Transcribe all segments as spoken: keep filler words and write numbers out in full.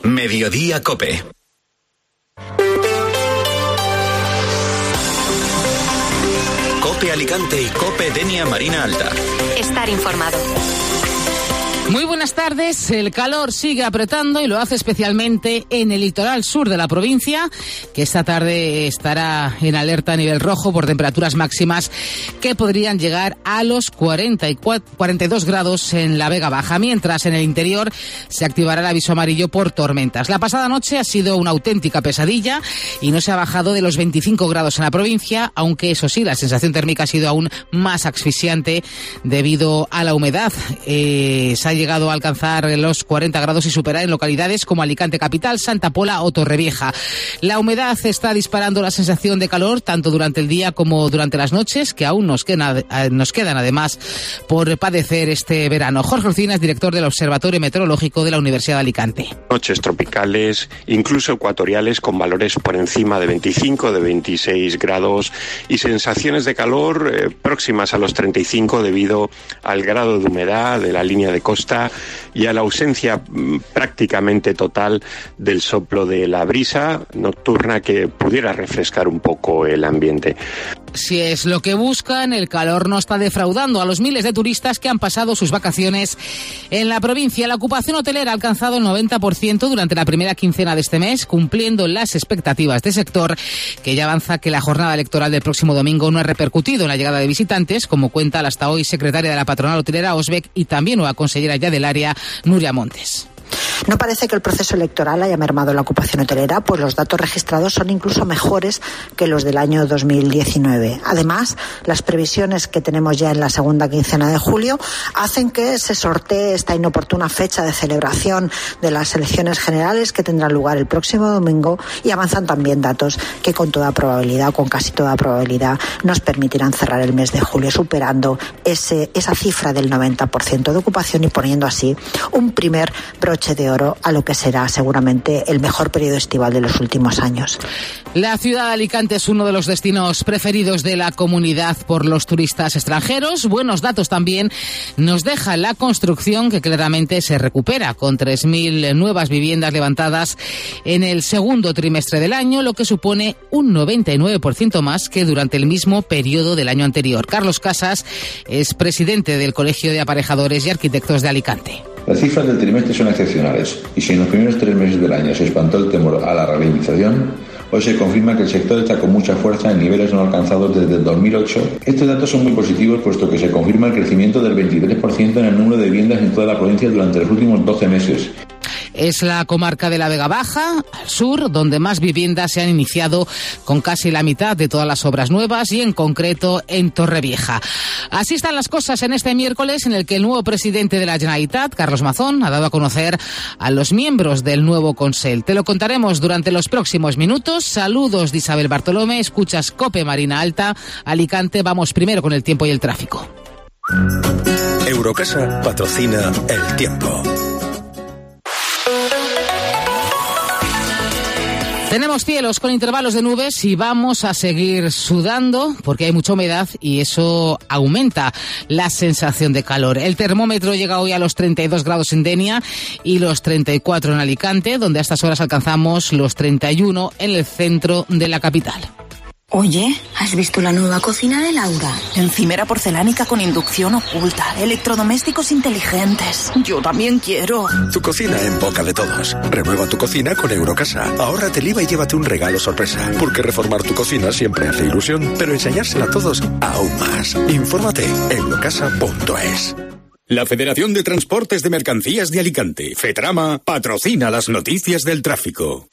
Mediodía Cope. Cope Alicante y Cope Denia Marina Alta. Estar informado. Muy buenas tardes. El calor sigue apretando y lo hace especialmente en el litoral sur de la provincia, que esta tarde estará en alerta a nivel rojo por temperaturas máximas que podrían llegar a los cuarenta y cuatro, cuarenta y dos grados en la Vega Baja, mientras en el interior se activará el aviso amarillo por tormentas. La pasada noche ha sido una auténtica pesadilla y no se ha bajado de los veinticinco grados en la provincia, aunque eso sí, la sensación térmica ha sido aún más asfixiante debido a la humedad. Eh, se ha llegado a alcanzar los cuarenta grados y superar en localidades como Alicante Capital, Santa Pola o Torrevieja. La humedad está disparando la sensación de calor tanto durante el día como durante las noches, que aún nos quedan, nos quedan además por padecer este verano. Jorge Olcina es director del Observatorio Meteorológico de la Universidad de Alicante. Noches tropicales, incluso ecuatoriales, con valores por encima de veinticinco, de veintiséis grados y sensaciones de calor eh, próximas a los treinta y cinco debido al grado de humedad de la línea de costa y a la ausencia prácticamente total del soplo de la brisa nocturna que pudiera refrescar un poco el ambiente. Si es lo que buscan, el calor no está defraudando a los miles de turistas que han pasado sus vacaciones en la provincia. La ocupación hotelera ha alcanzado el noventa por ciento durante la primera quincena de este mes, cumpliendo las expectativas del sector, que ya avanza que la jornada electoral del próximo domingo no ha repercutido en la llegada de visitantes, como cuenta la hasta hoy secretaria de la patronal hotelera Osbec y también nueva consellera ya del área, Nuria Montes. No parece que el proceso electoral haya mermado la ocupación hotelera, pues los datos registrados son incluso mejores que los del año dos mil diecinueve. Además, las previsiones que tenemos ya en la segunda quincena de julio hacen que se sortee esta inoportuna fecha de celebración de las elecciones generales que tendrán lugar el próximo domingo, y avanzan también datos que con toda probabilidad, con casi toda probabilidad, nos permitirán cerrar el mes de julio superando ese, esa cifra del noventa por ciento de ocupación y poniendo así un primer broche de oro a lo que será seguramente el mejor periodo estival de los últimos años. La ciudad de Alicante es uno de los destinos preferidos de la comunidad por los turistas extranjeros. Buenos datos también nos deja la construcción, que claramente se recupera con tres mil nuevas viviendas levantadas en el segundo trimestre del año, lo que supone un noventa y nueve por ciento más que durante el mismo periodo del año anterior. Carlos Casas es presidente del Colegio de Aparejadores y Arquitectos de Alicante. Las cifras del trimestre son excepcionales, y si en los primeros tres meses del año se espantó el temor a la ralentización, hoy se confirma que el sector está con mucha fuerza en niveles no alcanzados desde el dos mil ocho. Estos datos son muy positivos, puesto que se confirma el crecimiento del veintitrés por ciento en el número de viviendas en toda la provincia durante los últimos doce meses. Es la comarca de la Vega Baja, al sur, donde más viviendas se han iniciado, con casi la mitad de todas las obras nuevas, y en concreto en Torrevieja. Así están las cosas en este miércoles, en el que el nuevo presidente de la Generalitat, Carlos Mazón, ha dado a conocer a los miembros del nuevo Consell. Te lo contaremos durante los próximos minutos. Saludos de Isabel Bartolomé, escuchas Cope Marina Alta, Alicante. Vamos primero con el tiempo y el tráfico. Eurocasa patrocina el tiempo. Tenemos cielos con intervalos de nubes y vamos a seguir sudando porque hay mucha humedad y eso aumenta la sensación de calor. El termómetro llega hoy a los treinta y dos grados en Denia y los treinta y cuatro en Alicante, donde a estas horas alcanzamos los treinta y uno en el centro de la capital. Oye, ¿has visto la nueva cocina de Laura? Encimera porcelánica con inducción oculta, electrodomésticos inteligentes. Yo también quiero. Tu cocina en boca de todos. Renueva tu cocina con Eurocasa. Ahórrate el I V A y llévate un regalo sorpresa. Porque reformar tu cocina siempre hace ilusión, pero enseñársela a todos aún más. Infórmate en eurocasa punto es. La Federación de Transportes de Mercancías de Alicante, FETRAMA, patrocina las noticias del tráfico.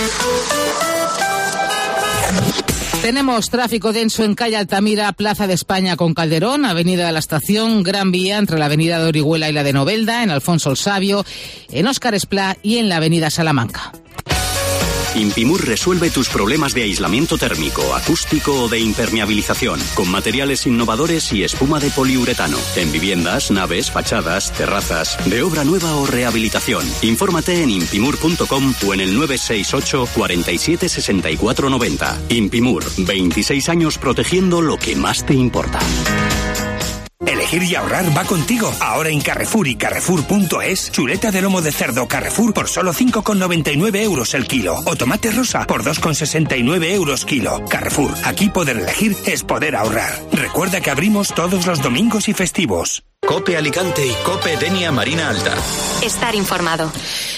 Tenemos tráfico denso en calle Altamira, Plaza de España con Calderón, Avenida de la Estación, Gran Vía entre la Avenida de Orihuela y la de Novelda, en Alfonso el Sabio, en Óscar Esplá y en la Avenida Salamanca. Impimur resuelve tus problemas de aislamiento térmico, acústico o de impermeabilización, con materiales innovadores y espuma de poliuretano, en viviendas, naves, fachadas, terrazas, de obra nueva o rehabilitación. Infórmate en impimur punto com o en el nueve seis ocho, cuarenta y siete, sesenta y cuatro noventa. Impimur, veintiséis años protegiendo lo que más te importa. El Elegir y ahorrar va contigo. Ahora en Carrefour y Carrefour punto es, chuleta de lomo de cerdo Carrefour por solo cinco con noventa y nueve euros el kilo. O tomate rosa por dos con sesenta y nueve euros kilo. Carrefour, aquí poder elegir es poder ahorrar. Recuerda que abrimos todos los domingos y festivos. COPE Alicante y COPE Denia Marina Alta. Estar informado.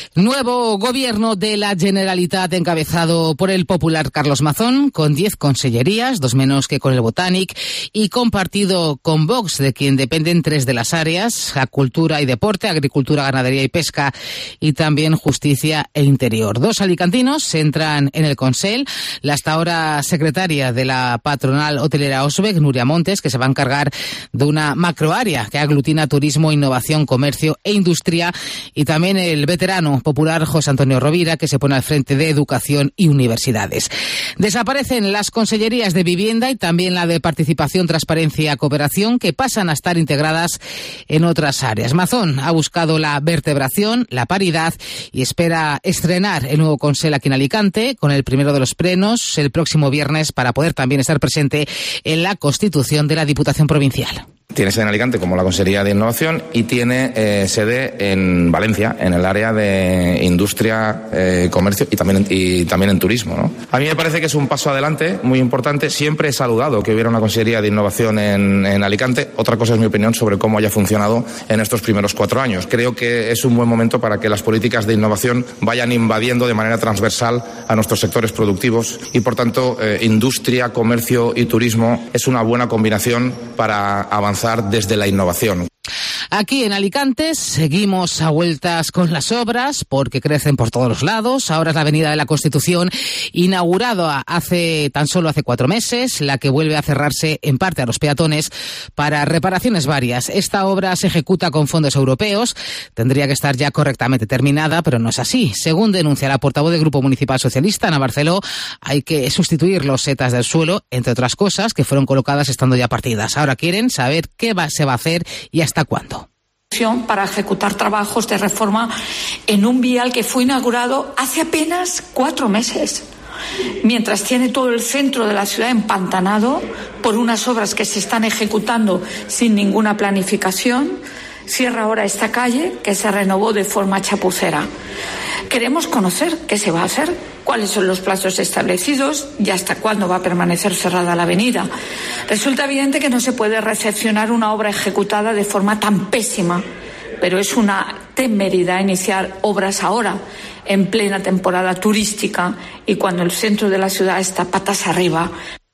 Nuevo gobierno de la Generalitat encabezado por el popular Carlos Mazón, con diez consellerías, dos menos que con el Botànic, y compartido con Vox, de quien dependen tres de las áreas: Cultura y Deporte, Agricultura, Ganadería y Pesca, y también Justicia e Interior. Dos alicantinos entran en el Consell, la hasta ahora secretaria de la patronal hotelera Osbec, Núria Montes, que se va a encargar de una macroárea que aglutina turismo, innovación, comercio e industria, y también el veterano popular José Antonio Rovira, que se pone al frente de Educación y Universidades. Desaparecen las consellerías de Vivienda y también la de Participación, Transparencia y Cooperación, que pasan a estar integradas en otras áreas. Mazón ha buscado la vertebración, la paridad, y espera estrenar el nuevo Consell aquí en Alicante con el primero de los plenos el próximo viernes, para poder también estar presente en la constitución de la Diputación Provincial. Tiene sede en Alicante como la Consejería de Innovación y tiene eh, sede en Valencia, en el área de industria, eh, comercio y también, y también en turismo, ¿no? A mí me parece que es un paso adelante muy importante. Siempre he saludado que hubiera una Consejería de Innovación en, en Alicante. Otra cosa es mi opinión sobre cómo haya funcionado en estos primeros cuatro años. Creo que es un buen momento para que las políticas de innovación vayan invadiendo de manera transversal a nuestros sectores productivos y, por tanto, eh, industria, comercio y turismo es una buena combinación para avanzar desde la innovación. Aquí en Alicante seguimos a vueltas con las obras porque crecen por todos los lados. Ahora es la Avenida de la Constitución, inaugurado hace tan solo hace cuatro meses, la que vuelve a cerrarse en parte a los peatones para reparaciones varias. Esta obra se ejecuta con fondos europeos. Tendría que estar ya correctamente terminada, pero no es así. Según denuncia la portavoz del Grupo Municipal Socialista, Ana Barceló, hay que sustituir los setas del suelo, entre otras cosas, que fueron colocadas estando ya partidas. Ahora quieren saber qué va, se va a hacer y hasta cuándo. Para ejecutar trabajos de reforma en un vial que fue inaugurado hace apenas cuatro meses, mientras tiene todo el centro de la ciudad empantanado por unas obras que se están ejecutando sin ninguna planificación. Cierra ahora esta calle que se renovó de forma chapucera. Queremos conocer qué se va a hacer, cuáles son los plazos establecidos y hasta cuándo va a permanecer cerrada la avenida. Resulta evidente que no se puede recepcionar una obra ejecutada de forma tan pésima, pero es una temeridad iniciar obras ahora, en plena temporada turística y cuando el centro de la ciudad está patas arriba.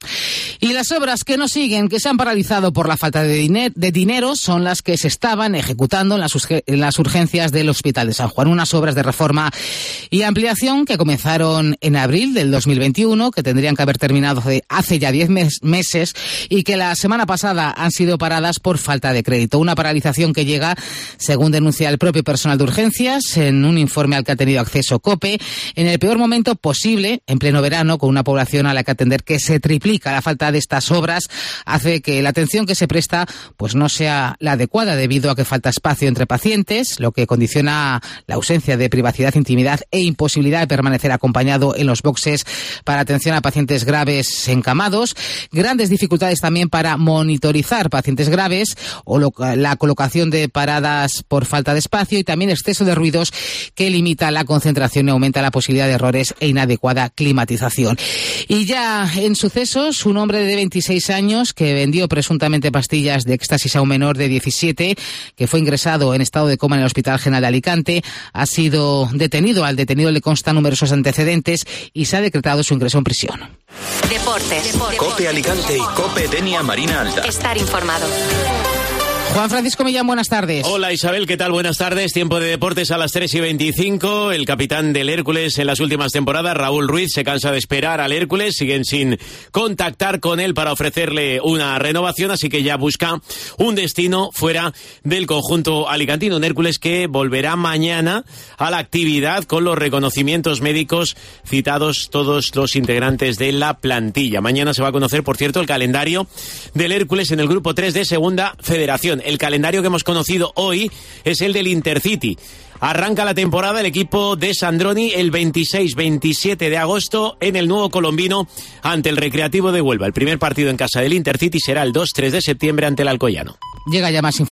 Y las obras que no siguen, que se han paralizado por la falta de, diner- de dinero, son las que se estaban ejecutando en las, urge- en las urgencias del Hospital de San Juan. Unas obras de reforma y ampliación que comenzaron en abril del dos mil veintiuno, que tendrían que haber terminado hace, hace ya diez mes- meses y que la semana pasada han sido paradas por falta de crédito. Una paralización que llega, según denuncia el propio personal de urgencias, en un informe al que ha tenido acceso COPE, en el peor momento posible, en pleno verano, con una población a la que atender que se triplica. La falta de estas obras hace que la atención que se presta pues no sea la adecuada, debido a que falta espacio entre pacientes, lo que condiciona la ausencia de privacidad, intimidad e imposibilidad de permanecer acompañado en los boxes para atención a pacientes graves encamados. Grandes dificultades también para monitorizar pacientes graves o lo, la colocación de paradas por falta de espacio, y también exceso de ruidos que limita la concentración y aumenta la posibilidad de errores e inadecuada climatización. Y ya en sucesos, un hombre de veintiséis años que vendió presuntamente pastillas de éxtasis a un menor de diecisiete, que fue ingresado en estado de coma en el Hospital General de Alicante, ha sido detenido. Al detenido le constan numerosos antecedentes y se ha decretado su ingreso en prisión. Deportes. Deportes. COPE Alicante y COPE Denia Marina Alta. Estar informado. Juan Francisco Millán, buenas tardes. Hola Isabel, ¿qué tal? Buenas tardes. Tiempo de deportes a las tres y veinticinco. El capitán del Hércules en las últimas temporadas, Raúl Ruiz, se cansa de esperar al Hércules. Siguen sin contactar con él para ofrecerle una renovación, así que ya busca un destino fuera del conjunto alicantino. Un Hércules que volverá mañana a la actividad con los reconocimientos médicos citados todos los integrantes de la plantilla. Mañana se va a conocer, por cierto, el calendario del Hércules en el grupo tres de Segunda Federación. El calendario que hemos conocido hoy es el del Intercity. Arranca la temporada el equipo de Sandroni el veintiséis veintisiete de agosto en el Nuevo Colombino ante el Recreativo de Huelva. El primer partido en casa del Intercity será el dos tres de septiembre ante el Alcoyano. Llega ya más información.